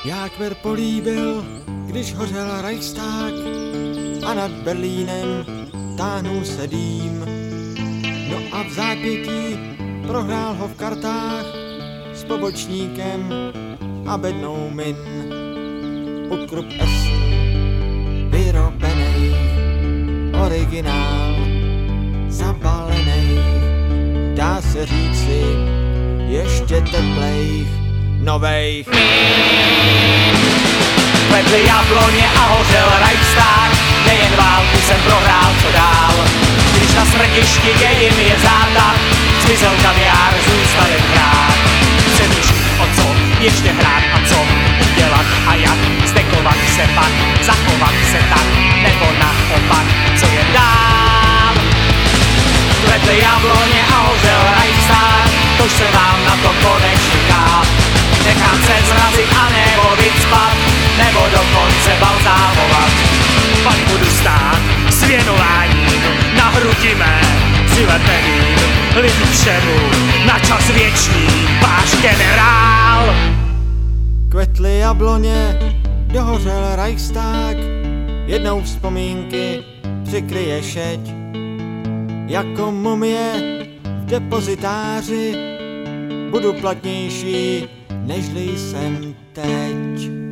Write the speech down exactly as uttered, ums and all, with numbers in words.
Jak Ver políbil, když hořel Reichstag a nad Berlínem táhnul se dým. No a v zápětí prohrál ho v kartách s pobočníkem a bednou min. Utkrup S, vyrobenej, originál, zabalenej, dá se říci, ještě teplejch, novejch. Kvetly jabloně a hořel Reichstag, nejen válku jsem prohrál, co dál. Když na smrtišti dějin je zátah, zmizel kaviár, zůstal jen hrát. Přemýšlím o co, ještě hrát a co udělat a jak, zdekovat se pak, zachovat se tak, nebo naopak, co je dál. Kvetly jabloně a hořel Reichstag, tož se vám na to konečně dá. Nechám se zrazit a nebo vycpat, nebo dokonce balzámovat. Pak budu stát s věnováním na hrudi mé, přilepeným lidu všemu, na čas věčný, váš generál. Kvetly jabloně, dohořel Reichstag, jednou vzpomínky přikryje šeť. Jako mumie v depozitáři budu platnější, nežli jsem teď.